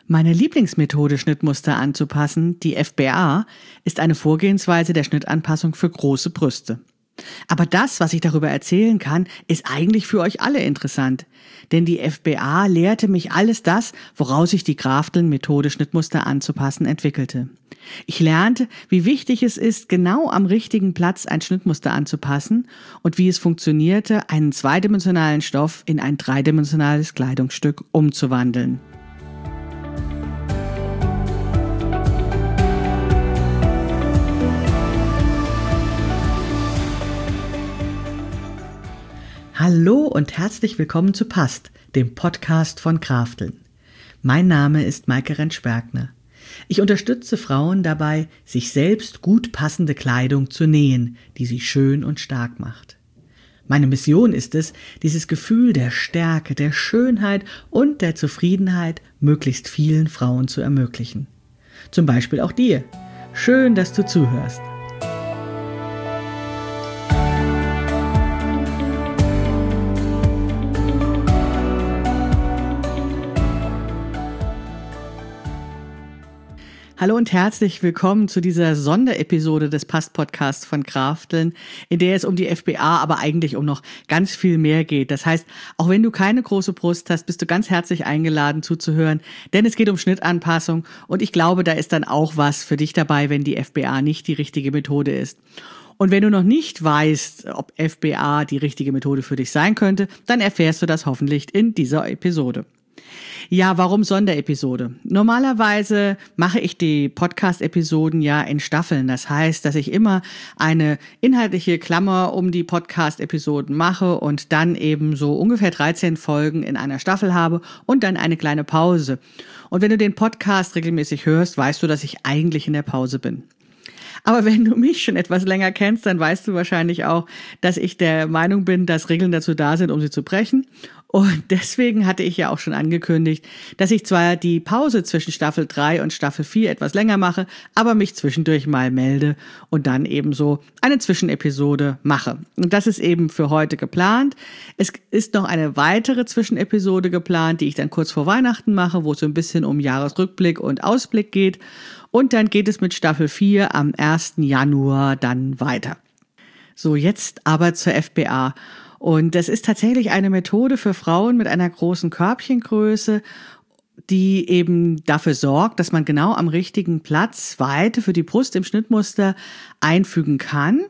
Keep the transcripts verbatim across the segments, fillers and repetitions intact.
Meine Lieblingsmethode, Schnittmuster anzupassen, die F B A, ist eine Vorgehensweise der Schnittanpassung für große Brüste. Aber das, was ich darüber erzählen kann, ist eigentlich für euch alle interessant. Denn die F B A lehrte mich alles das, woraus sich die Grafteln-Methode, Schnittmuster anzupassen, entwickelte. Ich lernte, wie wichtig es ist, genau am richtigen Platz ein Schnittmuster anzupassen und wie es funktionierte, einen zweidimensionalen Stoff in ein dreidimensionales Kleidungsstück umzuwandeln. Hallo und herzlich willkommen zu Passt, dem Podcast von Grafteln. Mein Name ist Maike Rentsch-Bergner. Ich unterstütze Frauen dabei, sich selbst gut passende Kleidung zu nähen, die sie schön und stark macht. Meine Mission ist es, dieses Gefühl der Stärke, der Schönheit und der Zufriedenheit möglichst vielen Frauen zu ermöglichen. Zum Beispiel auch dir. Schön, dass du zuhörst. Hallo und herzlich willkommen zu dieser Sonderepisode des Passt-Podcasts von Grafteln, in der es um die F B A, aber eigentlich um noch ganz viel mehr geht. Das heißt, auch wenn du keine große Brust hast, bist du ganz herzlich eingeladen zuzuhören, denn es geht um Schnittanpassung und ich glaube, da ist dann auch was für dich dabei, wenn die F B A nicht die richtige Methode ist. Und wenn du noch nicht weißt, ob F B A die richtige Methode für dich sein könnte, dann erfährst du das hoffentlich in dieser Episode. Ja, warum Sonderepisode? Normalerweise mache ich die Podcast-Episoden ja in Staffeln. Das heißt, dass ich immer eine inhaltliche Klammer um die Podcast-Episoden mache und dann eben so ungefähr dreizehn Folgen in einer Staffel habe und dann eine kleine Pause. Und wenn du den Podcast regelmäßig hörst, weißt du, dass ich eigentlich in der Pause bin. Aber wenn du mich schon etwas länger kennst, dann weißt du wahrscheinlich auch, dass ich der Meinung bin, dass Regeln dazu da sind, um sie zu brechen. Und deswegen hatte ich ja auch schon angekündigt, dass ich zwar die Pause zwischen Staffel drei und Staffel vier etwas länger mache, aber mich zwischendurch mal melde und dann eben so eine Zwischenepisode mache. Und das ist eben für heute geplant. Es ist noch eine weitere Zwischenepisode geplant, die ich dann kurz vor Weihnachten mache, wo es so ein bisschen um Jahresrückblick und Ausblick geht. Und dann geht es mit Staffel vier am ersten Januar dann weiter. So, jetzt aber zur F B A. Und das ist tatsächlich eine Methode für Frauen mit einer großen Körbchengröße, die eben dafür sorgt, dass man genau am richtigen Platz Weite für die Brust im Schnittmuster einfügen kann.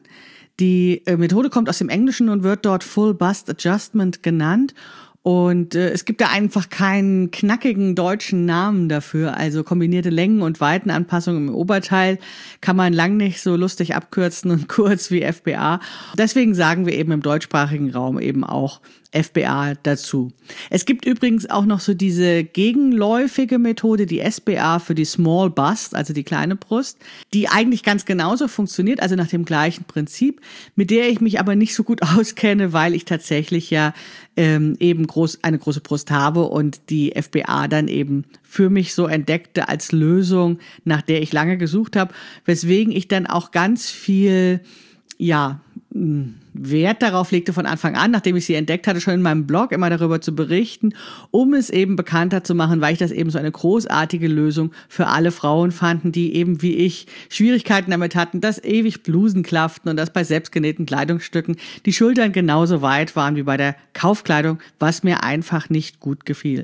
Die Methode kommt aus dem Englischen und wird dort Full Bust Adjustment genannt. Und äh, es gibt da einfach keinen knackigen deutschen Namen dafür. Also kombinierte Längen- und Weitenanpassungen im Oberteil kann man lang nicht so lustig abkürzen und kurz wie F B A. Deswegen sagen wir eben im deutschsprachigen Raum eben auch F B A dazu. Es gibt übrigens auch noch so diese gegenläufige Methode, die S B A für die Small Bust, also die kleine Brust, die eigentlich ganz genauso funktioniert, also nach dem gleichen Prinzip, mit der ich mich aber nicht so gut auskenne, weil ich tatsächlich ja ähm, eben groß eine große Brust habe und die F B A dann eben für mich so entdeckte als Lösung, nach der ich lange gesucht habe, weswegen ich dann auch ganz viel, ja, Wert darauf legte von Anfang an, nachdem ich sie entdeckt hatte, schon in meinem Blog immer darüber zu berichten, um es eben bekannter zu machen, weil ich das eben so eine großartige Lösung für alle Frauen fanden, die eben wie ich Schwierigkeiten damit hatten, dass ewig Blusen klafften und dass bei selbstgenähten Kleidungsstücken die Schultern genauso weit waren wie bei der Kaufkleidung, was mir einfach nicht gut gefiel.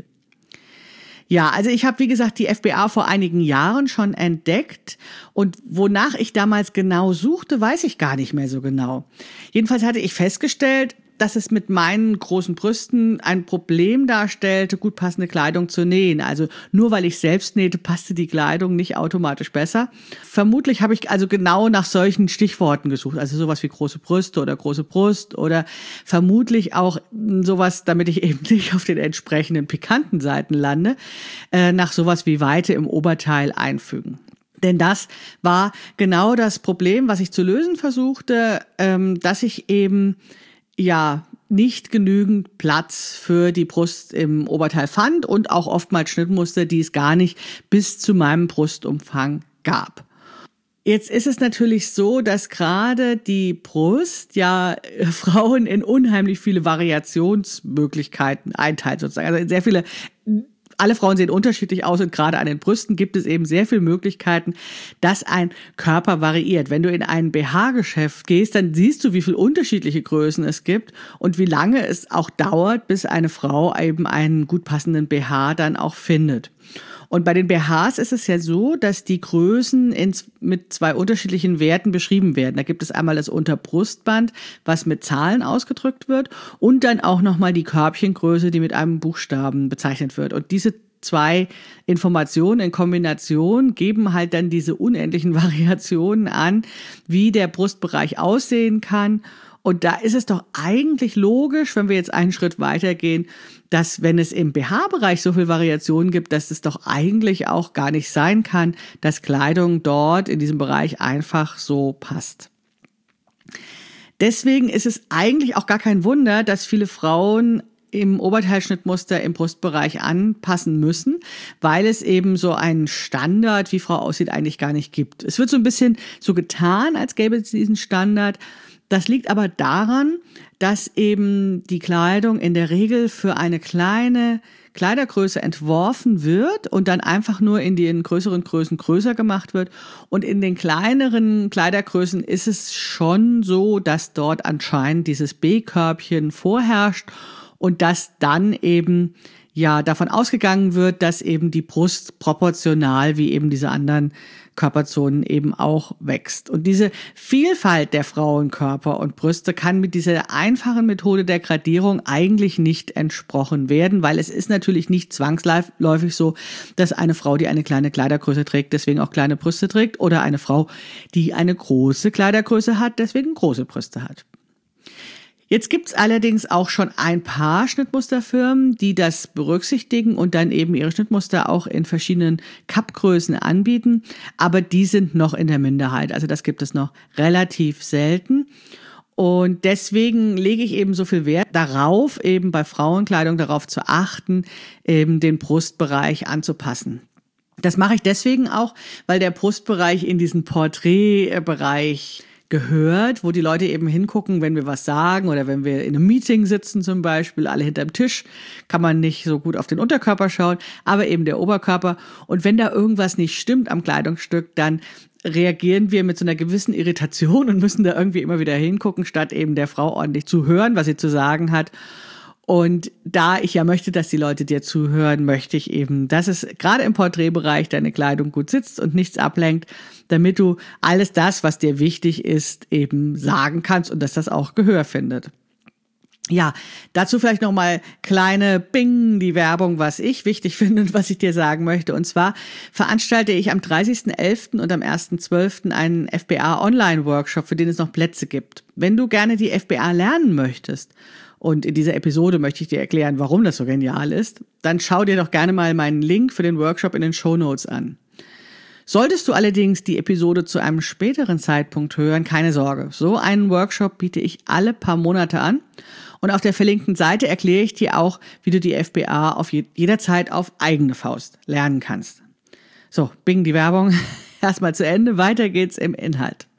Ja, also ich habe, wie gesagt, die F B A vor einigen Jahren schon entdeckt und wonach ich damals genau suchte, weiß ich gar nicht mehr so genau. Jedenfalls hatte ich festgestellt, dass es mit meinen großen Brüsten ein Problem darstellte, gut passende Kleidung zu nähen. Also nur weil ich selbst nähte, passte die Kleidung nicht automatisch besser. Vermutlich habe ich also genau nach solchen Stichworten gesucht, also sowas wie große Brüste oder große Brust oder vermutlich auch sowas, damit ich eben nicht auf den entsprechenden pikanten Seiten lande, äh, nach sowas wie Weite im Oberteil einfügen. Denn das war genau das Problem, was ich zu lösen versuchte, ähm, dass ich eben ja nicht genügend Platz für die Brust im Oberteil fand und auch oftmals Schnittmuster, die es gar nicht bis zu meinem Brustumfang gab. Jetzt ist es natürlich so, dass gerade die Brust ja Frauen in unheimlich viele Variationsmöglichkeiten einteilt sozusagen, also in sehr viele alle Frauen sehen unterschiedlich aus und gerade an den Brüsten gibt es eben sehr viele Möglichkeiten, dass ein Körper variiert. Wenn du in ein B H-Geschäft gehst, dann siehst du, wie viele unterschiedliche Größen es gibt und wie lange es auch dauert, bis eine Frau eben einen gut passenden B H dann auch findet. Und bei den B Hs ist es ja so, dass die Größen ins, mit zwei unterschiedlichen Werten beschrieben werden. Da gibt es einmal das Unterbrustband, was mit Zahlen ausgedrückt wird, und dann auch nochmal die Körbchengröße, die mit einem Buchstaben bezeichnet wird. Und diese zwei Informationen in Kombination geben halt dann diese unendlichen Variationen an, wie der Brustbereich aussehen kann. Und da ist es doch eigentlich logisch, wenn wir jetzt einen Schritt weitergehen, dass wenn es im B H-Bereich so viel Variationen gibt, dass es doch eigentlich auch gar nicht sein kann, dass Kleidung dort in diesem Bereich einfach so passt. Deswegen ist es eigentlich auch gar kein Wunder, dass viele Frauen im Oberteilschnittmuster im Brustbereich anpassen müssen, weil es eben so einen Standard, wie Frau aussieht, eigentlich gar nicht gibt. Es wird so ein bisschen so getan, als gäbe es diesen Standard. Das liegt aber daran, dass eben die Kleidung in der Regel für eine kleine Kleidergröße entworfen wird und dann einfach nur in den größeren Größen größer gemacht wird. Und in den kleineren Kleidergrößen ist es schon so, dass dort anscheinend dieses B-Körbchen vorherrscht und dass dann eben ja davon ausgegangen wird, dass eben die Brust proportional wie eben diese anderen Körperzonen eben auch wächst. Und diese Vielfalt der Frauenkörper und Brüste kann mit dieser einfachen Methode der Gradierung eigentlich nicht entsprochen werden, weil es ist natürlich nicht zwangsläufig so, dass eine Frau, die eine kleine Kleidergröße trägt, deswegen auch kleine Brüste trägt, oder eine Frau, die eine große Kleidergröße hat, deswegen große Brüste hat. Jetzt gibt's allerdings auch schon ein paar Schnittmusterfirmen, die das berücksichtigen und dann eben ihre Schnittmuster auch in verschiedenen Cup-Größen anbieten. Aber die sind noch in der Minderheit. Also das gibt es noch relativ selten. Und deswegen lege ich eben so viel Wert darauf, eben bei Frauenkleidung darauf zu achten, eben den Brustbereich anzupassen. Das mache ich deswegen auch, weil der Brustbereich in diesen Porträtbereich gehört, wo die Leute eben hingucken, wenn wir was sagen oder wenn wir in einem Meeting sitzen zum Beispiel, alle hinterm Tisch, kann man nicht so gut auf den Unterkörper schauen, aber eben der Oberkörper. Und wenn da irgendwas nicht stimmt am Kleidungsstück, dann reagieren wir mit so einer gewissen Irritation und müssen da irgendwie immer wieder hingucken, statt eben der Frau ordentlich zu hören, was sie zu sagen hat. Und da ich ja möchte, dass die Leute dir zuhören, möchte ich eben, dass es gerade im Porträtbereich deine Kleidung gut sitzt und nichts ablenkt, damit du alles das, was dir wichtig ist, eben sagen kannst und dass das auch Gehör findet. Ja, dazu vielleicht nochmal kleine Bing, die Werbung, was ich wichtig finde und was ich dir sagen möchte. Und zwar veranstalte ich am dreißigsten elften und am ersten zwölften einen F B A-Online-Workshop, für den es noch Plätze gibt. Wenn du gerne die F B A lernen möchtest, und in dieser Episode möchte ich dir erklären, warum das so genial ist, dann schau dir doch gerne mal meinen Link für den Workshop in den Shownotes an. Solltest du allerdings die Episode zu einem späteren Zeitpunkt hören, keine Sorge. So einen Workshop biete ich alle paar Monate an. Und auf der verlinkten Seite erkläre ich dir auch, wie du die F B A auf jederzeit auf eigene Faust lernen kannst. So, bing, die Werbung. Erstmal zu Ende. Weiter geht's im Inhalt.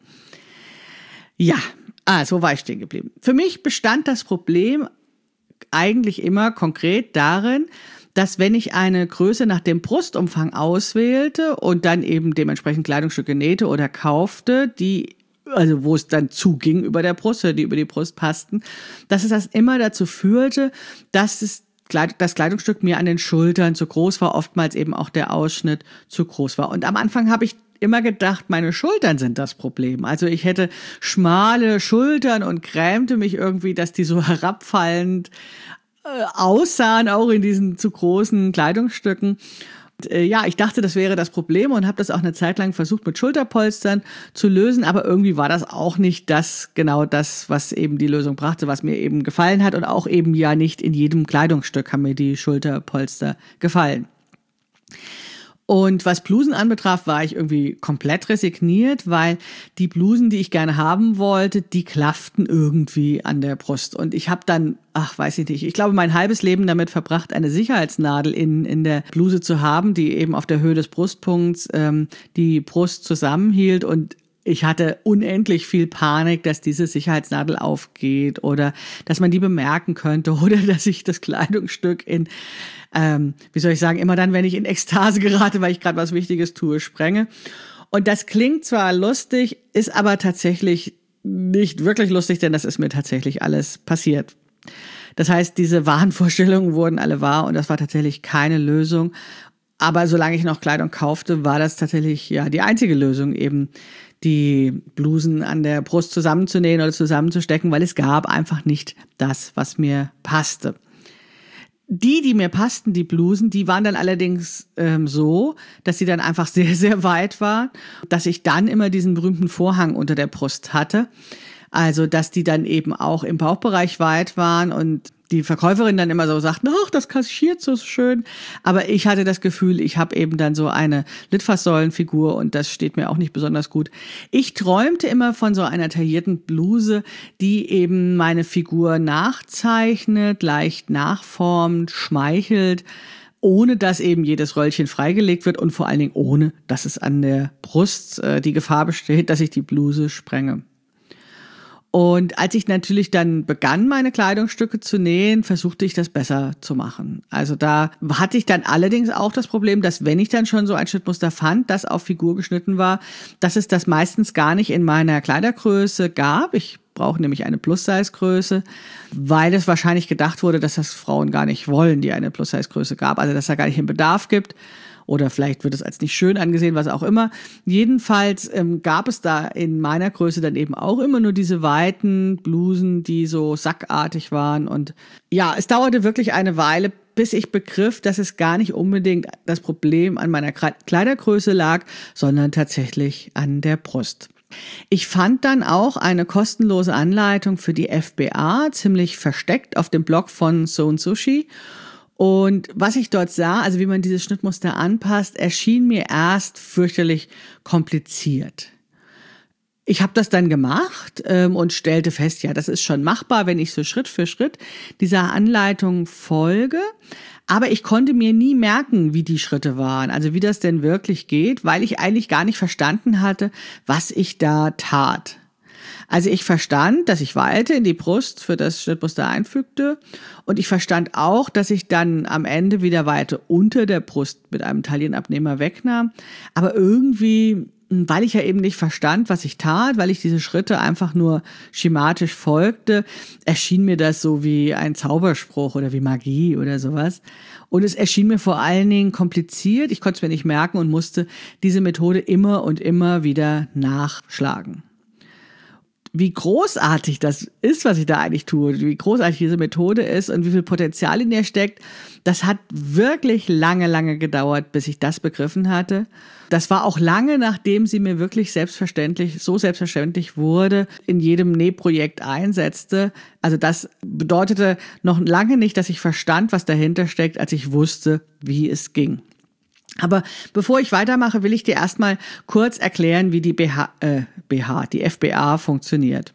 Ja. Ah, so war ich stehen geblieben. Für mich bestand das Problem eigentlich immer konkret darin, dass wenn ich eine Größe nach dem Brustumfang auswählte und dann eben dementsprechend Kleidungsstücke nähte oder kaufte, die, also wo es dann zuging über der Brust oder die über die Brust passten, dass es das immer dazu führte, dass es das Kleidungsstück mir an den Schultern zu groß war, oftmals eben auch der Ausschnitt zu groß war. Und am Anfang habe ich immer gedacht, meine Schultern sind das Problem. Also ich hätte schmale Schultern und grämte mich irgendwie, dass die so herabfallend äh, aussahen, auch in diesen zu großen Kleidungsstücken. Und, äh, ja, ich dachte, das wäre das Problem und habe das auch eine Zeit lang versucht mit Schulterpolstern zu lösen, aber irgendwie war das auch nicht das, genau das, was eben die Lösung brachte, was mir eben gefallen hat, und auch eben ja nicht in jedem Kleidungsstück haben mir die Schulterpolster gefallen. Und was Blusen anbetraf, war ich irgendwie komplett resigniert, weil die Blusen, die ich gerne haben wollte, die klafften irgendwie an der Brust. Und ich habe dann, ach, weiß ich nicht, ich glaube, mein halbes Leben damit verbracht, eine Sicherheitsnadel in, in der Bluse zu haben, die eben auf der Höhe des Brustpunkts ähm, die Brust zusammenhielt. Und Ich hatte unendlich viel Panik, dass diese Sicherheitsnadel aufgeht oder dass man die bemerken könnte oder dass ich das Kleidungsstück in, ähm, wie soll ich sagen, immer dann, wenn ich in Ekstase gerate, weil ich gerade was Wichtiges tue, sprenge. Und das klingt zwar lustig, ist aber tatsächlich nicht wirklich lustig, denn das ist mir tatsächlich alles passiert. Das heißt, diese Wahnvorstellungen wurden alle wahr und das war tatsächlich keine Lösung. Aber solange ich noch Kleidung kaufte, war das tatsächlich ja die einzige Lösung, eben die Blusen an der Brust zusammenzunähen oder zusammenzustecken, weil es gab einfach nicht das, was mir passte. Die, die mir passten, die Blusen, die waren dann allerdings ähm, so, dass sie dann einfach sehr, sehr weit waren, dass ich dann immer diesen berühmten Vorhang unter der Brust hatte. Also, dass die dann eben auch im Bauchbereich weit waren und die Verkäuferin dann immer so sagt, ach, das kaschiert so schön. Aber ich hatte das Gefühl, ich habe eben dann so eine Litfaßsäulenfigur und das steht mir auch nicht besonders gut. Ich träumte immer von so einer taillierten Bluse, die eben meine Figur nachzeichnet, leicht nachformt, schmeichelt, ohne dass eben jedes Röllchen freigelegt wird und vor allen Dingen ohne, dass es an der Brust äh, die Gefahr besteht, dass ich die Bluse sprenge. Und als ich natürlich dann begann, meine Kleidungsstücke zu nähen, versuchte ich das besser zu machen. Also da hatte ich dann allerdings auch das Problem, dass wenn ich dann schon so ein Schnittmuster fand, das auf Figur geschnitten war, dass es das meistens gar nicht in meiner Kleidergröße gab. Ich brauche nämlich eine Plus-Size-Größe, weil es wahrscheinlich gedacht wurde, dass das Frauen gar nicht wollen, die eine Plus-Size-Größe gab, also dass da gar nicht einen Bedarf gibt. Oder vielleicht wird es als nicht schön angesehen, was auch immer. Jedenfalls ähm, gab es da in meiner Größe dann eben auch immer nur diese weiten Blusen, die so sackartig waren. Und ja, es dauerte wirklich eine Weile, bis ich begriff, dass es gar nicht unbedingt das Problem an meiner Kleidergröße lag, sondern tatsächlich an der Brust. Ich fand dann auch eine kostenlose Anleitung für die F B A, ziemlich versteckt auf dem Blog von Sewn Sushi. Und was ich dort sah, also wie man dieses Schnittmuster anpasst, erschien mir erst fürchterlich kompliziert. Ich habe das dann gemacht ähm, und stellte fest, ja, das ist schon machbar, wenn ich so Schritt für Schritt dieser Anleitung folge. Aber ich konnte mir nie merken, wie die Schritte waren, also wie das denn wirklich geht, weil ich eigentlich gar nicht verstanden hatte, was ich da tat. Also ich verstand, dass ich Weite in die Brust für das Schnittmuster einfügte und ich verstand auch, dass ich dann am Ende wieder Weite unter der Brust mit einem Taillenabnehmer wegnahm. Aber irgendwie, weil ich ja eben nicht verstand, was ich tat, weil ich diese Schritte einfach nur schematisch folgte, erschien mir das so wie ein Zauberspruch oder wie Magie oder sowas. Und es erschien mir vor allen Dingen kompliziert. Ich konnte es mir nicht merken und musste diese Methode immer und immer wieder nachschlagen. Wie großartig das ist, was ich da eigentlich tue, wie großartig diese Methode ist und wie viel Potenzial in ihr steckt, das hat wirklich lange, lange gedauert, bis ich das begriffen hatte. Das war auch lange, nachdem sie mir wirklich selbstverständlich, so selbstverständlich wurde, in jedem Nähprojekt einsetzte. Also das bedeutete noch lange nicht, dass ich verstand, was dahinter steckt, als ich wusste, wie es ging. Aber bevor ich weitermache, will ich dir erstmal kurz erklären, wie die B H, äh, B H, die F B A funktioniert.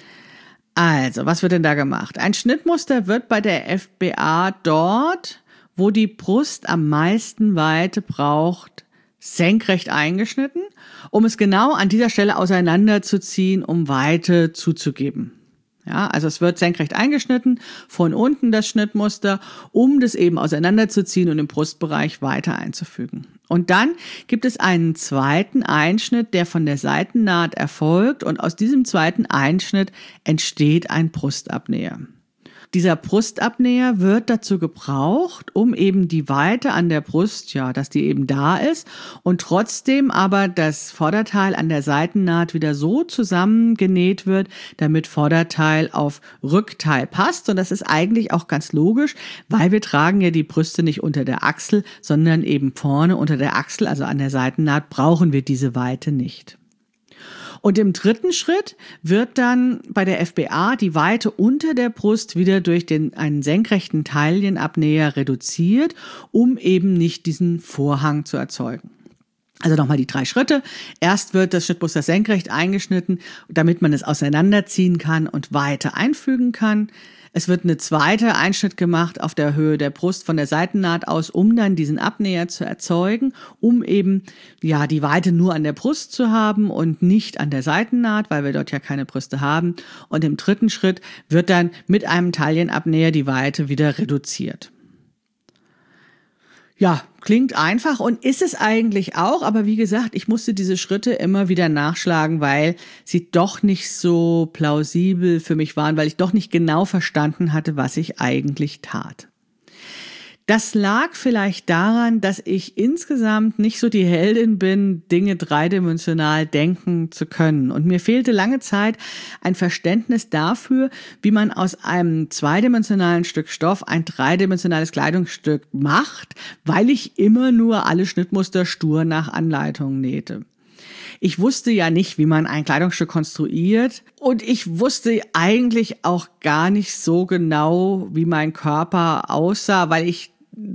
Also, was wird denn da gemacht? Ein Schnittmuster wird bei der F B A dort, wo die Brust am meisten Weite braucht, senkrecht eingeschnitten, um es genau an dieser Stelle auseinanderzuziehen, um Weite zuzugeben. Ja, also es wird senkrecht eingeschnitten, von unten das Schnittmuster, um das eben auseinanderzuziehen und im Brustbereich weiter einzufügen. Und dann gibt es einen zweiten Einschnitt, der von der Seitennaht erfolgt und aus diesem zweiten Einschnitt entsteht ein Brustabnäher. Dieser Brustabnäher wird dazu gebraucht, um eben die Weite an der Brust, ja, dass die eben da ist und trotzdem aber das Vorderteil an der Seitennaht wieder so zusammengenäht wird, damit Vorderteil auf Rückteil passt. Und das ist eigentlich auch ganz logisch, weil wir tragen ja die Brüste nicht unter der Achsel, sondern eben vorne unter der Achsel, also an der Seitennaht, brauchen wir diese Weite nicht. Und im dritten Schritt wird dann bei der F B A die Weite unter der Brust wieder durch den, einen senkrechten Taillenabnäher reduziert, um eben nicht diesen Vorhang zu erzeugen. Also nochmal die drei Schritte. Erst wird das Schnittmuster senkrecht eingeschnitten, damit man es auseinanderziehen kann und weiter einfügen kann. Es wird eine zweite Einschnitt gemacht auf der Höhe der Brust von der Seitennaht aus, um dann diesen Abnäher zu erzeugen, um eben ja die Weite nur an der Brust zu haben und nicht an der Seitennaht, weil wir dort ja keine Brüste haben. Und im dritten Schritt wird dann mit einem Taillenabnäher die Weite wieder reduziert. Ja, klingt einfach und ist es eigentlich auch, aber wie gesagt, ich musste diese Schritte immer wieder nachschlagen, weil sie doch nicht so plausibel für mich waren, weil ich doch nicht genau verstanden hatte, was ich eigentlich tat. Das lag vielleicht daran, dass ich insgesamt nicht so die Heldin bin, Dinge dreidimensional denken zu können. Und mir fehlte lange Zeit ein Verständnis dafür, wie man aus einem zweidimensionalen Stück Stoff ein dreidimensionales Kleidungsstück macht, weil ich immer nur alle Schnittmuster stur nach Anleitung nähte. Ich wusste ja nicht, wie man ein Kleidungsstück konstruiert und ich wusste eigentlich auch gar nicht so genau, wie mein Körper aussah, weil ich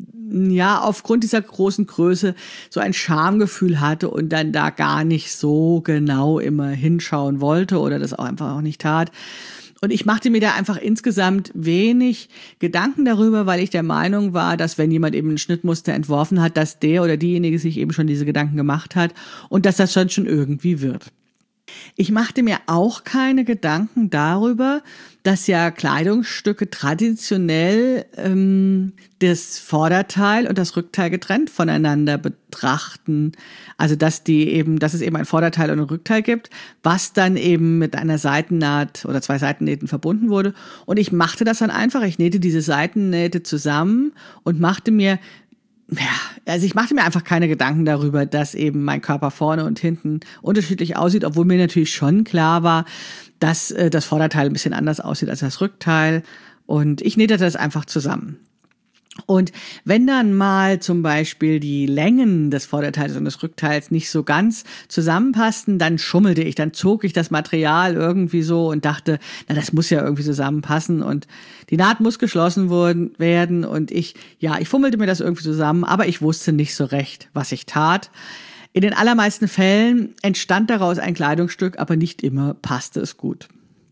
ja aufgrund dieser großen Größe so ein Schamgefühl hatte und dann da gar nicht so genau immer hinschauen wollte oder das auch einfach auch nicht tat. Und ich machte mir da einfach insgesamt wenig Gedanken darüber, weil ich der Meinung war, dass wenn jemand eben ein Schnittmuster entworfen hat, dass der oder diejenige sich eben schon diese Gedanken gemacht hat und dass das schon schon irgendwie wird. Ich machte mir auch keine Gedanken darüber, dass ja Kleidungsstücke traditionell ähm, das Vorderteil und das Rückteil getrennt voneinander betrachten. Also dass die eben, dass es eben ein Vorderteil und ein Rückteil gibt, was dann eben mit einer Seitennaht oder zwei Seitennähten verbunden wurde. Und ich machte das dann einfach. Ich nähte diese Seitennähte zusammen und machte mir Ja, also ich machte mir einfach keine Gedanken darüber, dass eben mein Körper vorne und hinten unterschiedlich aussieht, obwohl mir natürlich schon klar war, dass äh, das Vorderteil ein bisschen anders aussieht als das Rückteil. Und ich nähte das einfach zusammen. Und wenn dann mal zum Beispiel die Längen des Vorderteils und des Rückteils nicht so ganz zusammenpassten, dann schummelte ich, dann zog ich das Material irgendwie so und dachte, na, das muss ja irgendwie zusammenpassen und die Naht muss geschlossen worden, werden und ich, ja, ich fummelte mir das irgendwie zusammen, aber ich wusste nicht so recht, was ich tat. In den allermeisten Fällen entstand daraus ein Kleidungsstück, aber nicht immer passte es gut.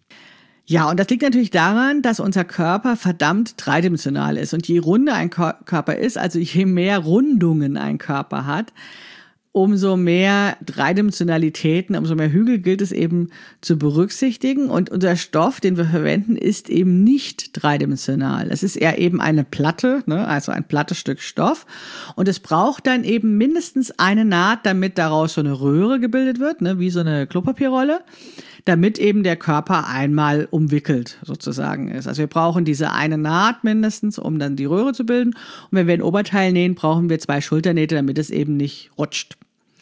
Ja, und das liegt natürlich daran, dass unser Körper verdammt dreidimensional ist. Und je runder ein Körper ist, also je mehr Rundungen ein Körper hat, umso mehr Dreidimensionalitäten, umso mehr Hügel gilt es eben zu berücksichtigen. Und unser Stoff, den wir verwenden, ist eben nicht dreidimensional. Es ist eher eben eine Platte, ne, also ein plattes Stück Stoff. Und es braucht dann eben mindestens eine Naht, damit daraus so eine Röhre gebildet wird, ne, wie so eine Klopapierrolle, damit eben der Körper einmal umwickelt sozusagen ist. Also wir brauchen diese eine Naht mindestens, um dann die Röhre zu bilden. Und wenn wir ein Oberteil nähen, brauchen wir zwei Schulternähte, damit es eben nicht rutscht.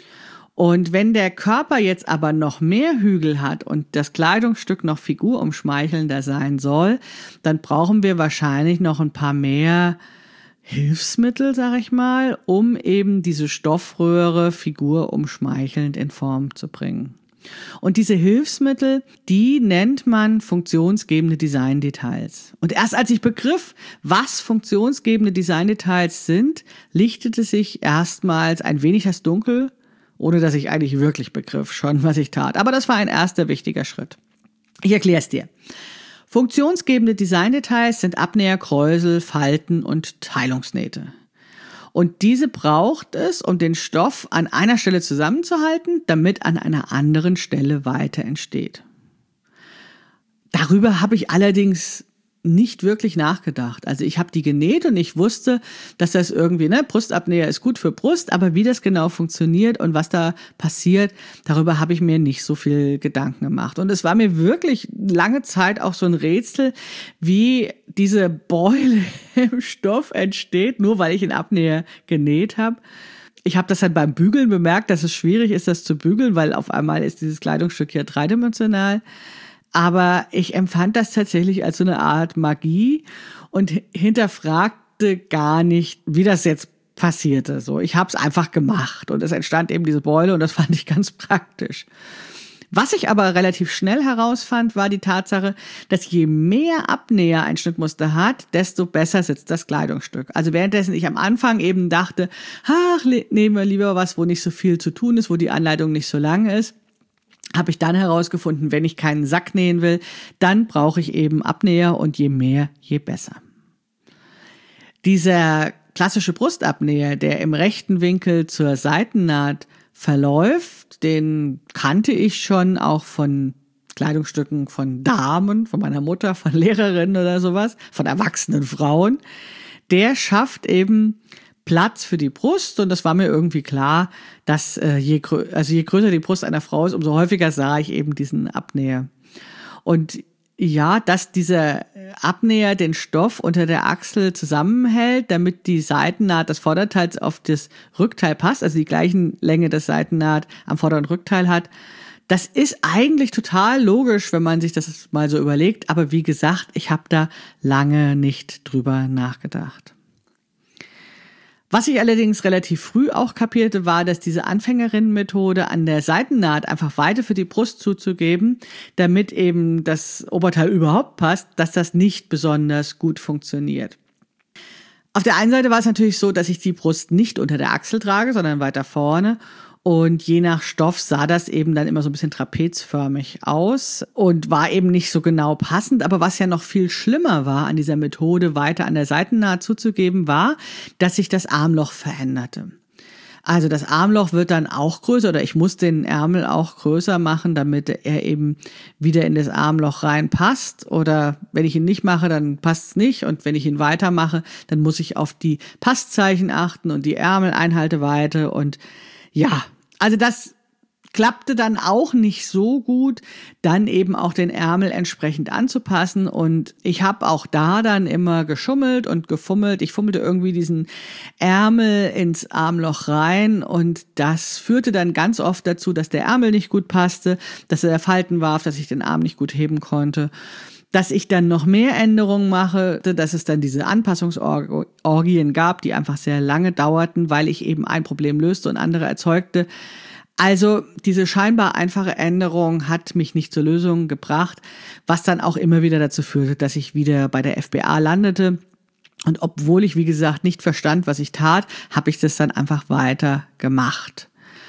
Und wenn der Körper jetzt aber noch mehr Hügel hat und das Kleidungsstück noch figurumschmeichelnder sein soll, dann brauchen wir wahrscheinlich noch ein paar mehr Hilfsmittel, sag ich mal, um eben diese Stoffröhre figurumschmeichelnd in Form zu bringen. Und diese Hilfsmittel, die nennt man funktionsgebende Designdetails. Und erst als ich begriff, was funktionsgebende Designdetails sind, lichtete sich erstmals ein wenig das Dunkel, ohne dass ich eigentlich wirklich begriff schon, was ich tat. Aber das war ein erster wichtiger Schritt. Ich erkläre es dir. Funktionsgebende Designdetails sind Abnäher, Kräusel, Falten und Teilungsnähte. Und diese braucht es, um den Stoff an einer Stelle zusammenzuhalten, damit an einer anderen Stelle weiter entsteht. Darüber habe ich allerdings nicht wirklich nachgedacht. Also ich habe die genäht und ich wusste, dass das irgendwie, ne, Brustabnäher ist gut für Brust, aber wie das genau funktioniert und was da passiert, darüber habe ich mir nicht so viel Gedanken gemacht. Und es war mir wirklich lange Zeit auch so ein Rätsel, wie diese Beule im Stoff entsteht, nur weil ich einen Abnäher genäht habe. Ich habe das dann beim Bügeln bemerkt, dass es schwierig ist, das zu bügeln, weil auf einmal ist dieses Kleidungsstück ja dreidimensional. Aber ich empfand das tatsächlich als so eine Art Magie und hinterfragte gar nicht, wie das jetzt passierte. So, ich habe es einfach gemacht und es entstand eben diese Beule und das fand ich ganz praktisch. Was ich aber relativ schnell herausfand, war die Tatsache, dass je mehr Abnäher ein Schnittmuster hat, desto besser sitzt das Kleidungsstück. Also währenddessen ich am Anfang eben dachte, ach, nehmen wir lieber was, wo nicht so viel zu tun ist, wo die Anleitung nicht so lang ist, habe ich dann herausgefunden, wenn ich keinen Sack nähen will, dann brauche ich eben Abnäher und je mehr, je besser. Dieser klassische Brustabnäher, der im rechten Winkel zur Seitennaht verläuft, den kannte ich schon auch von Kleidungsstücken von Damen, von meiner Mutter, von Lehrerinnen oder sowas, von erwachsenen Frauen. Der schafft eben Platz für die Brust und das war mir irgendwie klar, dass äh, je, grö- also je größer die Brust einer Frau ist, umso häufiger sah ich eben diesen Abnäher. Und ja, dass dieser Abnäher den Stoff unter der Achsel zusammenhält, damit die Seitennaht des Vorderteils auf das Rückteil passt, also die gleichen Länge des Seitennaht am Vorder- und Rückteil hat. Das ist eigentlich total logisch, wenn man sich das mal so überlegt, aber wie gesagt, ich habe da lange nicht drüber nachgedacht. Was ich allerdings relativ früh auch kapierte, war, dass diese Anfängerinnenmethode an der Seitennaht einfach Weite für die Brust zuzugeben, damit eben das Oberteil überhaupt passt, dass das nicht besonders gut funktioniert. Auf der einen Seite war es natürlich so, dass ich die Brust nicht unter der Achsel trage, sondern weiter vorne. Und je nach Stoff sah das eben dann immer so ein bisschen trapezförmig aus und war eben nicht so genau passend. Aber was ja noch viel schlimmer war an dieser Methode, weiter an der Seitennaht zuzugeben, war, dass sich das Armloch veränderte. Also das Armloch wird dann auch größer oder ich muss den Ärmel auch größer machen, damit er eben wieder in das Armloch reinpasst. Oder wenn ich ihn nicht mache, dann passt es nicht. Und wenn ich ihn weitermache, dann muss ich auf die Passzeichen achten und die Ärmeleinhalteweite und ja, also das klappte dann auch nicht so gut, dann eben auch den Ärmel entsprechend anzupassen. Und ich habe auch da dann immer geschummelt und gefummelt. Ich fummelte irgendwie diesen Ärmel ins Armloch rein und das führte dann ganz oft dazu, dass der Ärmel nicht gut passte, dass er Falten warf, dass ich den Arm nicht gut heben konnte. Dass ich dann noch mehr Änderungen mache, dass es dann diese Anpassungsorgien gab, die einfach sehr lange dauerten, weil ich eben ein Problem löste und andere erzeugte. Also diese scheinbar einfache Änderung hat mich nicht zur Lösung gebracht, was dann auch immer wieder dazu führte, dass ich wieder bei der F B A landete. Und obwohl ich, wie gesagt, nicht verstand, was ich tat, habe ich das dann einfach weiter gemacht.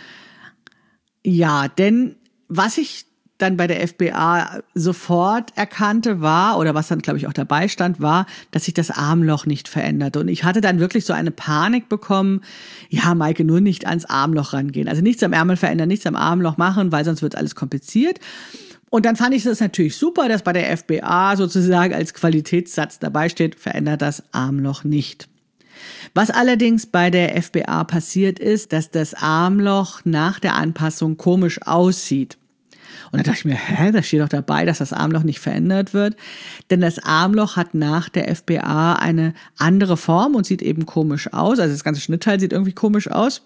Ja, denn was ich dann bei der F B A sofort erkannte war, oder was dann, glaube ich, auch dabei stand, war, dass sich das Armloch nicht veränderte. Und ich hatte dann wirklich so eine Panik bekommen, ja, Maike, nur nicht ans Armloch rangehen. Also nichts am Ärmel verändern, nichts am Armloch machen, weil sonst wird alles kompliziert. Und dann fand ich das natürlich super, dass bei der F B A sozusagen als Qualitätssatz dabei steht, verändert das Armloch nicht. Was allerdings bei der F B A passiert ist, dass das Armloch nach der Anpassung komisch aussieht. Und dann dachte ich mir, hä, da steht doch dabei, dass das Armloch nicht verändert wird. Denn das Armloch hat nach der F B A eine andere Form und sieht eben komisch aus. Also das ganze Schnittteil sieht irgendwie komisch aus.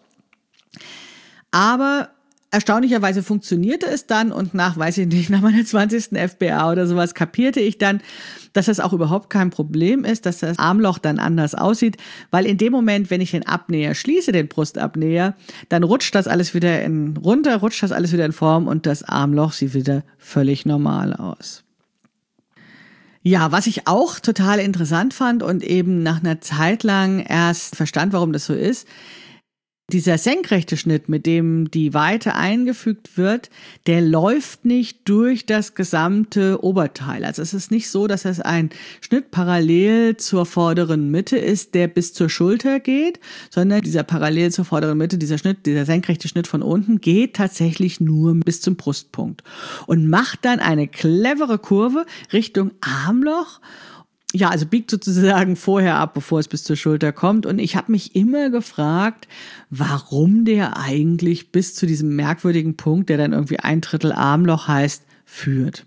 Aber erstaunlicherweise funktionierte es dann und nach, weiß ich nicht, nach meiner zwanzigsten F B A oder sowas kapierte ich dann, dass das auch überhaupt kein Problem ist, dass das Armloch dann anders aussieht, weil in dem Moment, wenn ich den Abnäher schließe, den Brustabnäher, dann rutscht das alles wieder in, runter, rutscht das alles wieder in Form und das Armloch sieht wieder völlig normal aus. Ja, was ich auch total interessant fand und eben nach einer Zeit lang erst verstand, warum das so ist, dieser senkrechte Schnitt, mit dem die Weite eingefügt wird, der läuft nicht durch das gesamte Oberteil. Also es ist nicht so, dass es ein Schnitt parallel zur vorderen Mitte ist, der bis zur Schulter geht, sondern dieser parallel zur vorderen Mitte, dieser Schnitt, dieser senkrechte Schnitt von unten geht tatsächlich nur bis zum Brustpunkt und macht dann eine clevere Kurve Richtung Armloch. Ja, also biegt sozusagen vorher ab, bevor es bis zur Schulter kommt. Und ich habe mich immer gefragt, warum der eigentlich bis zu diesem merkwürdigen Punkt, der dann irgendwie ein Drittel Armloch heißt, führt.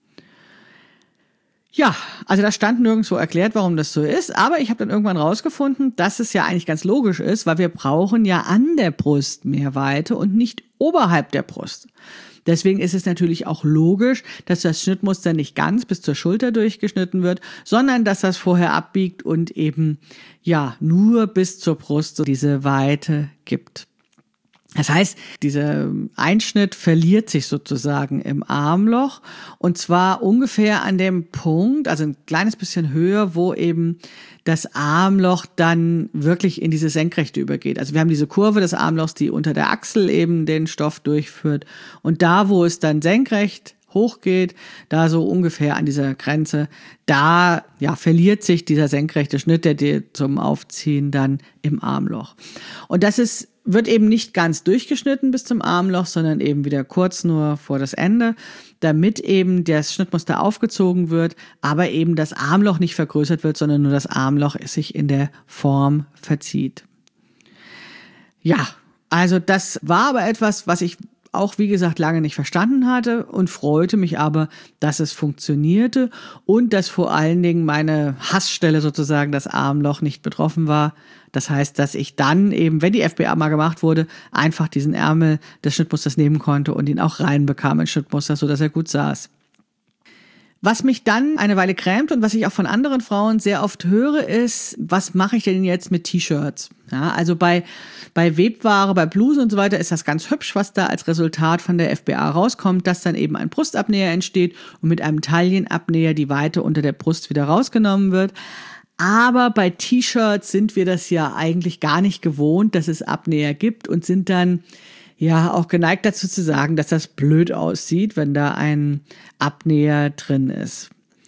Ja, also das stand nirgendwo erklärt, warum das so ist. Aber ich habe dann irgendwann rausgefunden, dass es ja eigentlich ganz logisch ist, weil wir brauchen ja an der Brust mehr Weite und nicht oberhalb der Brust. Deswegen ist es natürlich auch logisch, dass das Schnittmuster nicht ganz bis zur Schulter durchgeschnitten wird, sondern dass das vorher abbiegt und eben ja nur bis zur Brust so diese Weite gibt. Das heißt, dieser Einschnitt verliert sich sozusagen im Armloch und zwar ungefähr an dem Punkt, also ein kleines bisschen höher, wo eben das Armloch dann wirklich in diese Senkrechte übergeht. Also wir haben diese Kurve des Armlochs, die unter der Achsel eben den Stoff durchführt und da, wo es dann senkrecht hochgeht, da so ungefähr an dieser Grenze, da ja verliert sich dieser senkrechte Schnitt, der dir zum Aufziehen dann im Armloch. Und das ist wird eben nicht ganz durchgeschnitten bis zum Armloch, sondern eben wieder kurz nur vor das Ende, damit eben das Schnittmuster aufgezogen wird, aber eben das Armloch nicht vergrößert wird, sondern nur das Armloch sich in der Form verzieht. Ja, also das war aber etwas, was ich auch, wie gesagt, lange nicht verstanden hatte und freute mich aber, dass es funktionierte und dass vor allen Dingen meine Hassstelle sozusagen, das Armloch, nicht betroffen war. Das heißt, dass ich dann eben, wenn die F B A mal gemacht wurde, einfach diesen Ärmel des Schnittmusters nehmen konnte und ihn auch reinbekam ins Schnittmuster, sodass er gut saß. Was mich dann eine Weile grämt und was ich auch von anderen Frauen sehr oft höre, ist, was mache ich denn jetzt mit T-Shirts? Ja, also bei, bei Webware, bei Blusen und so weiter ist das ganz hübsch, was da als Resultat von der F B A rauskommt, dass dann eben ein Brustabnäher entsteht und mit einem Taillenabnäher die Weite unter der Brust wieder rausgenommen wird. Aber bei T-Shirts sind wir das ja eigentlich gar nicht gewohnt, dass es Abnäher gibt und sind dann ja auch geneigt dazu zu sagen, dass das blöd aussieht, wenn da ein Abnäher drin ist.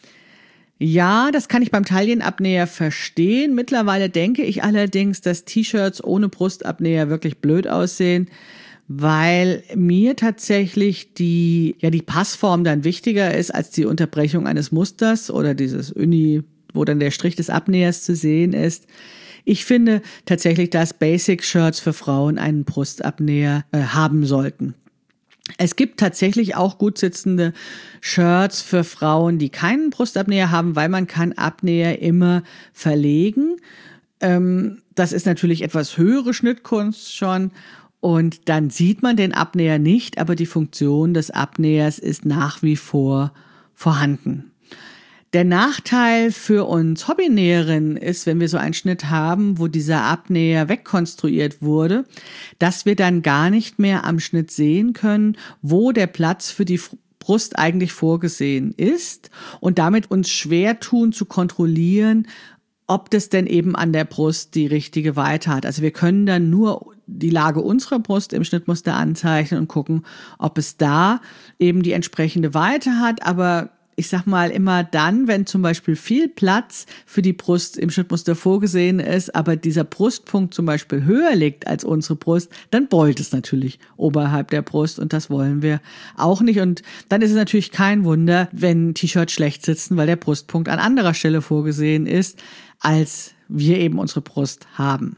Ja, das kann ich beim Taillenabnäher verstehen. Mittlerweile denke ich allerdings, dass T-Shirts ohne Brustabnäher wirklich blöd aussehen, weil mir tatsächlich die, ja, die Passform dann wichtiger ist als die Unterbrechung eines Musters oder dieses Uni, wo dann der Strich des Abnähers zu sehen ist. Ich finde tatsächlich, dass Basic-Shirts für Frauen einen Brustabnäher äh, haben sollten. Es gibt tatsächlich auch gut sitzende Shirts für Frauen, die keinen Brustabnäher haben, weil man kann Abnäher immer verlegen. Ähm, das ist natürlich etwas höhere Schnittkunst schon. Und dann sieht man den Abnäher nicht, aber die Funktion des Abnähers ist nach wie vor vorhanden. Der Nachteil für uns Hobbynäherinnen ist, wenn wir so einen Schnitt haben, wo dieser Abnäher wegkonstruiert wurde, dass wir dann gar nicht mehr am Schnitt sehen können, wo der Platz für die Brust eigentlich vorgesehen ist und damit uns schwer tun zu kontrollieren, ob das denn eben an der Brust die richtige Weite hat. Also wir können dann nur die Lage unserer Brust im Schnittmuster anzeichnen und gucken, ob es da eben die entsprechende Weite hat, aber ich sag mal immer dann, wenn zum Beispiel viel Platz für die Brust im Schnittmuster vorgesehen ist, aber dieser Brustpunkt zum Beispiel höher liegt als unsere Brust, dann beult es natürlich oberhalb der Brust und das wollen wir auch nicht. Und dann ist es natürlich kein Wunder, wenn T-Shirts schlecht sitzen, weil der Brustpunkt an anderer Stelle vorgesehen ist, als wir eben unsere Brust haben.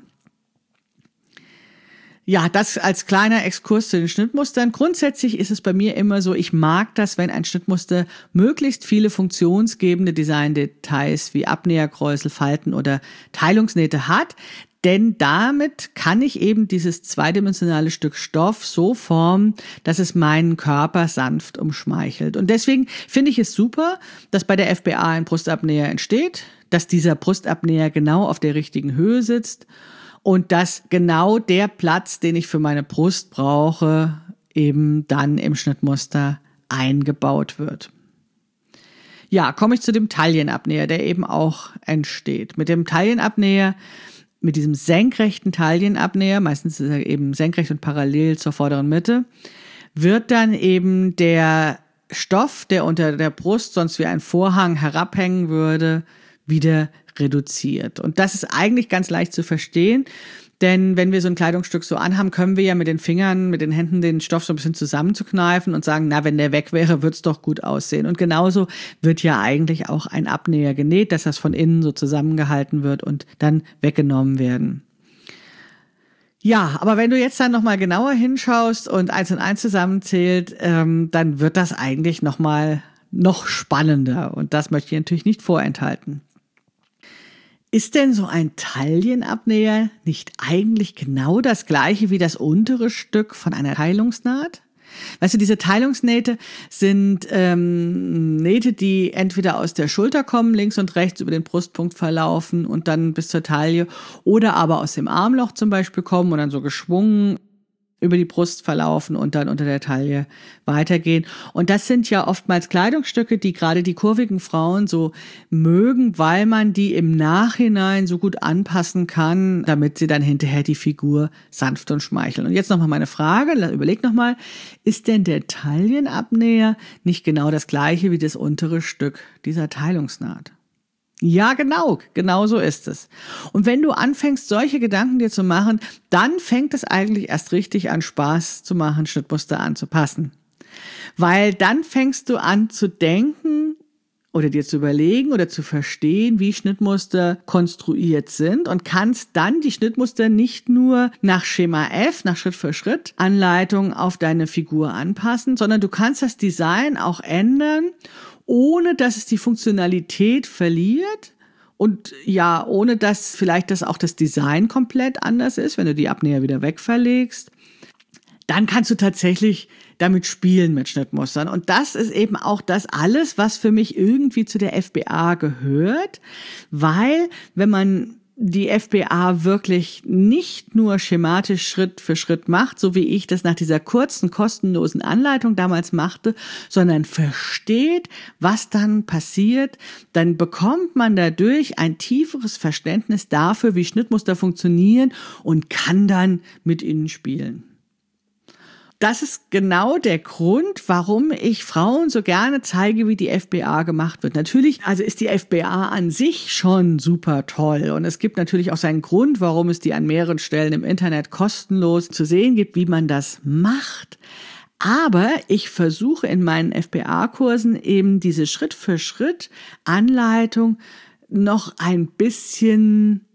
Ja, das als kleiner Exkurs zu den Schnittmustern. Grundsätzlich ist es bei mir immer so, ich mag das, wenn ein Schnittmuster möglichst viele funktionsgebende Designdetails wie Abnäherkräusel, Falten oder Teilungsnähte hat. Denn damit kann ich eben dieses zweidimensionale Stück Stoff so formen, dass es meinen Körper sanft umschmeichelt. Und deswegen finde ich es super, dass bei der F B A ein Brustabnäher entsteht, dass dieser Brustabnäher genau auf der richtigen Höhe sitzt und dass genau der Platz, den ich für meine Brust brauche, eben dann im Schnittmuster eingebaut wird. Ja, komme ich zu dem Taillenabnäher, der eben auch entsteht. Mit dem Taillenabnäher, mit diesem senkrechten Taillenabnäher, meistens ist er eben senkrecht und parallel zur vorderen Mitte, wird dann eben der Stoff, der unter der Brust sonst wie ein Vorhang herabhängen würde, wieder reduziert. Und das ist eigentlich ganz leicht zu verstehen, denn wenn wir so ein Kleidungsstück so anhaben, können wir ja mit den Fingern, mit den Händen den Stoff so ein bisschen zusammenzukneifen und sagen, na, wenn der weg wäre, wird's doch gut aussehen. Und genauso wird ja eigentlich auch ein Abnäher genäht, dass das von innen so zusammengehalten wird und dann weggenommen werden. Ja, aber wenn du jetzt dann nochmal genauer hinschaust und eins und eins zusammenzählt, ähm, dann wird das eigentlich nochmal noch spannender. Und das möchte ich natürlich nicht vorenthalten. Ist denn so ein Taillenabnäher nicht eigentlich genau das gleiche wie das untere Stück von einer Teilungsnaht? Weißt du, diese Teilungsnähte sind ähm, Nähte, die entweder aus der Schulter kommen, links und rechts über den Brustpunkt verlaufen und dann bis zur Taille, oder aber aus dem Armloch zum Beispiel kommen und dann so geschwungen über die Brust verlaufen und dann unter der Taille weitergehen. Und das sind ja oftmals Kleidungsstücke, die gerade die kurvigen Frauen so mögen, weil man die im Nachhinein so gut anpassen kann, damit sie dann hinterher die Figur sanft und schmeicheln. Und jetzt nochmal meine Frage, überleg nochmal, ist denn der Taillenabnäher nicht genau das gleiche wie das untere Stück dieser Teilungsnaht? Ja, genau, genau so ist es. Und wenn du anfängst, solche Gedanken dir zu machen, dann fängt es eigentlich erst richtig an, Spaß zu machen, Schnittmuster anzupassen. Weil dann fängst du an zu denken oder dir zu überlegen oder zu verstehen, wie Schnittmuster konstruiert sind und kannst dann die Schnittmuster nicht nur nach Schema F, nach Schritt für Schritt Anleitung auf deine Figur anpassen, sondern du kannst das Design auch ändern, ohne dass es die Funktionalität verliert und ja, ohne dass vielleicht das auch das Design komplett anders ist, wenn du die Abnäher wieder wegverlegst. Dann kannst du tatsächlich damit spielen mit Schnittmustern. Und das ist eben auch das alles, was für mich irgendwie zu der F B A gehört, weil wenn man die F B A wirklich nicht nur schematisch Schritt für Schritt macht, so wie ich das nach dieser kurzen, kostenlosen Anleitung damals machte, sondern versteht, was dann passiert, dann bekommt man dadurch ein tieferes Verständnis dafür, wie Schnittmuster funktionieren und kann dann mit ihnen spielen. Das ist genau der Grund, warum ich Frauen so gerne zeige, wie die F B A gemacht wird. Natürlich, also ist die F B A an sich schon super toll. Und es gibt natürlich auch seinen Grund, warum es die an mehreren Stellen im Internet kostenlos zu sehen gibt, wie man das macht. Aber ich versuche in meinen F B A-Kursen eben diese Schritt-für-Schritt-Anleitung noch ein bisschen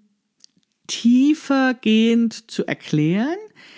tiefergehend zu erklären,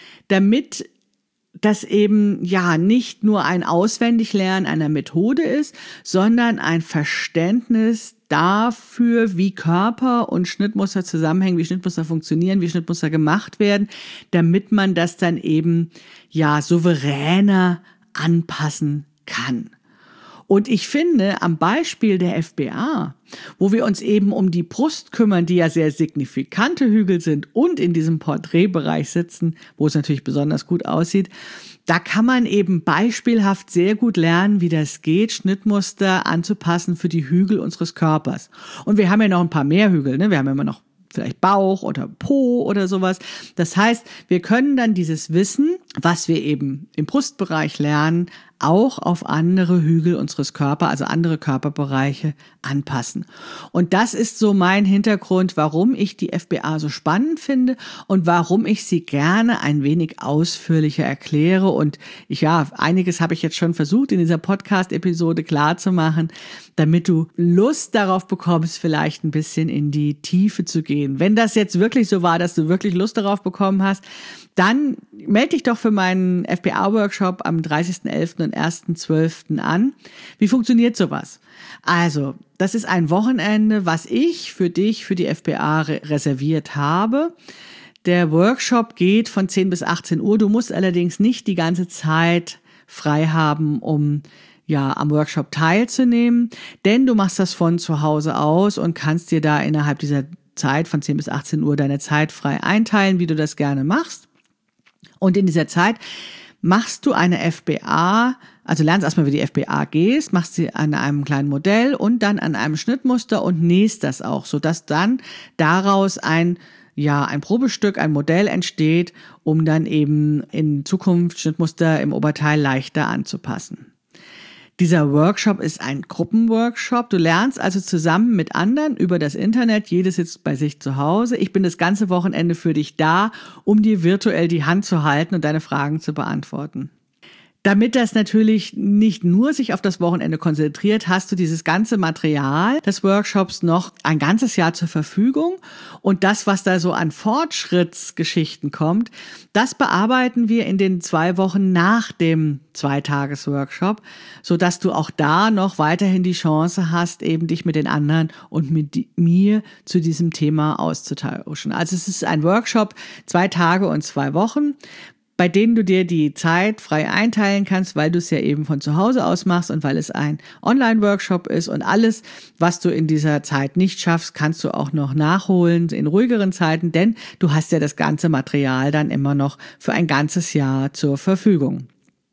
damit das eben ja nicht nur ein Auswendiglernen einer Methode ist, sondern ein Verständnis dafür, wie Körper und Schnittmuster zusammenhängen, wie Schnittmuster funktionieren, wie Schnittmuster gemacht werden, damit man das dann eben ja souveräner anpassen kann. Und ich finde, am Beispiel der F B A, wo wir uns eben um die Brust kümmern, die ja sehr signifikante Hügel sind und in diesem Porträtbereich sitzen, wo es natürlich besonders gut aussieht, da kann man eben beispielhaft sehr gut lernen, wie das geht, Schnittmuster anzupassen für die Hügel unseres Körpers. Und wir haben ja noch ein paar mehr Hügel, ne? Wir haben immer noch vielleicht Bauch oder Po oder sowas. Das heißt, wir können dann dieses Wissen, was wir eben im Brustbereich lernen, auch auf andere Hügel unseres Körpers, also andere Körperbereiche anpassen. Und das ist so mein Hintergrund, warum ich die F B A so spannend finde und warum ich sie gerne ein wenig ausführlicher erkläre. Und ich, ja, einiges habe ich jetzt schon versucht, in dieser Podcast-Episode klarzumachen, damit du Lust darauf bekommst, vielleicht ein bisschen in die Tiefe zu gehen. Wenn das jetzt wirklich so war, dass du wirklich Lust darauf bekommen hast, dann melde dich doch für meinen F B A-Workshop am dreißigsten elften und ersten zwölften an. Wie funktioniert sowas? Also, das ist ein Wochenende, was ich für dich, für die F B A re- reserviert habe. Der Workshop geht von zehn bis achtzehn Uhr. Du musst allerdings nicht die ganze Zeit frei haben, um ja am Workshop teilzunehmen, denn du machst das von zu Hause aus und kannst dir da innerhalb dieser Zeit von zehn bis achtzehn Uhr deine Zeit frei einteilen, wie du das gerne machst. Und in dieser Zeit machst du eine F B A, also lernst erstmal, wie die F B A gehst, machst sie an einem kleinen Modell und dann an einem Schnittmuster und nähst das auch, sodass dann daraus ein, ja, ein Probestück, ein Modell entsteht, um dann eben in Zukunft Schnittmuster im Oberteil leichter anzupassen. Dieser Workshop ist ein Gruppenworkshop. Du lernst also zusammen mit anderen über das Internet. Jedes sitzt bei sich zu Hause. Ich bin das ganze Wochenende für dich da, um dir virtuell die Hand zu halten und deine Fragen zu beantworten. Damit das natürlich nicht nur sich auf das Wochenende konzentriert, hast du dieses ganze Material des Workshops noch ein ganzes Jahr zur Verfügung. Und das, was da so an Fortschrittsgeschichten kommt, das bearbeiten wir in den zwei Wochen nach dem Zweitages-Workshop, sodass du auch da noch weiterhin die Chance hast, eben dich mit den anderen und mit mir zu diesem Thema auszutauschen. Also es ist ein Workshop, zwei Tage und zwei Wochen, bei denen du dir die Zeit frei einteilen kannst, weil du es ja eben von zu Hause aus machst und weil es ein Online-Workshop ist und alles, was du in dieser Zeit nicht schaffst, kannst du auch noch nachholen in ruhigeren Zeiten, denn du hast ja das ganze Material dann immer noch für ein ganzes Jahr zur Verfügung.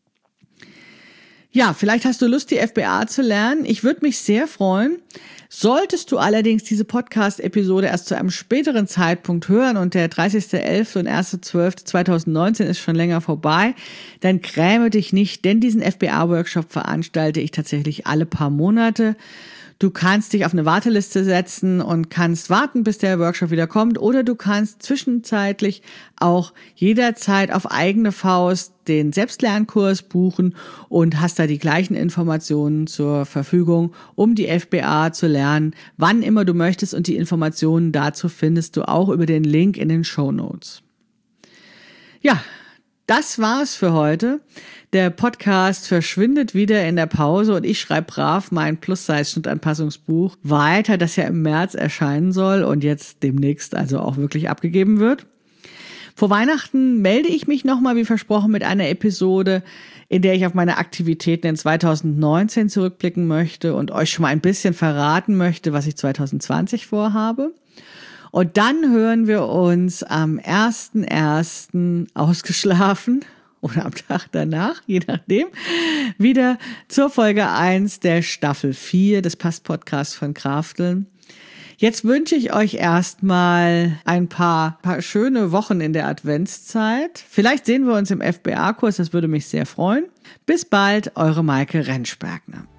Ja, vielleicht hast du Lust, die F B A zu lernen. Ich würde mich sehr freuen. Solltest du allerdings diese Podcast-Episode erst zu einem späteren Zeitpunkt hören und der dreißigster elfter und erster zwölfter zweitausendneunzehn ist schon länger vorbei, dann gräme dich nicht, denn diesen F B A-Workshop veranstalte ich tatsächlich alle paar Monate. Du kannst dich auf eine Warteliste setzen und kannst warten, bis der Workshop wieder kommt, oder du kannst zwischenzeitlich auch jederzeit auf eigene Faust den Selbstlernkurs buchen und hast da die gleichen Informationen zur Verfügung, um die F B A zu lernen, wann immer du möchtest, und die Informationen dazu findest du auch über den Link in den Shownotes. Ja, das war's für heute. Der Podcast verschwindet wieder in der Pause und ich schreibe brav mein Plus-Size-Schnittanpassungsbuch weiter, das ja im März erscheinen soll und jetzt demnächst also auch wirklich abgegeben wird. Vor Weihnachten melde ich mich nochmal, wie versprochen, mit einer Episode, in der ich auf meine Aktivitäten in zweitausendneunzehn zurückblicken möchte und euch schon mal ein bisschen verraten möchte, was ich zweitausendzwanzig vorhabe. Und dann hören wir uns am ersten ersten ausgeschlafen oder am Tag danach, je nachdem, wieder zur Folge eins der Staffel vier des Past-Podcasts von Krafteln. Jetzt wünsche ich euch erstmal ein paar, paar schöne Wochen in der Adventszeit. Vielleicht sehen wir uns im F B A-Kurs, das würde mich sehr freuen. Bis bald, eure Maike Rentschbergner.